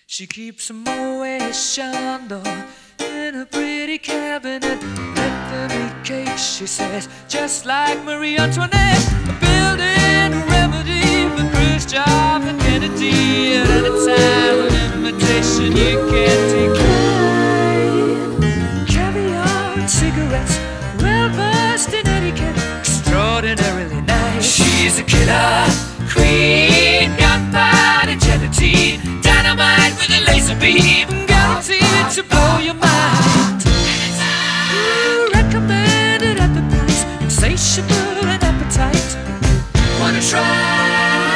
She keeps a Moet Chandon in her pretty cabinet. Let them eat cake, she says, just like Marie Antoinette. Building a remedy for Khrushchev and Kennedy. At any time, an invitation you can't decline. Caviar and cigarettes, well versed in etiquette, extraordinarily nice. She's a killer queen, gunpowder gelatine, dynamite with a laser beam, guaranteed to blow your mind. Recommended at the price, insatiable and appetite. Wanna try?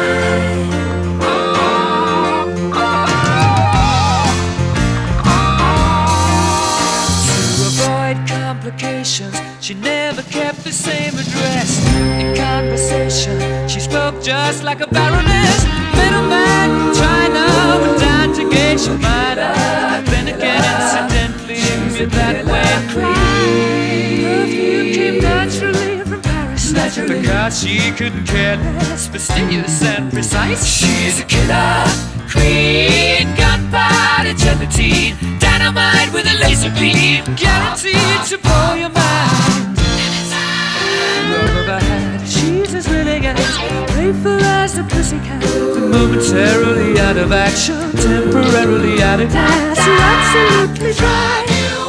To avoid complications, she never kept the same address. In conversation, she spoke just like a baroness. Middleman from China went down to gauge your mind. Then again, incidentally, me that way. Perfume came naturally from Paris, because she couldn't care less, fastidious and precise. She's a killer queen, gunpowder gelatine, dynamite with a laser beam, guaranteed to blow your mind. Rubber hat, she's as willing as playful as a pussycat, but momentarily out of action, temporarily out of gas. You're absolutely dry.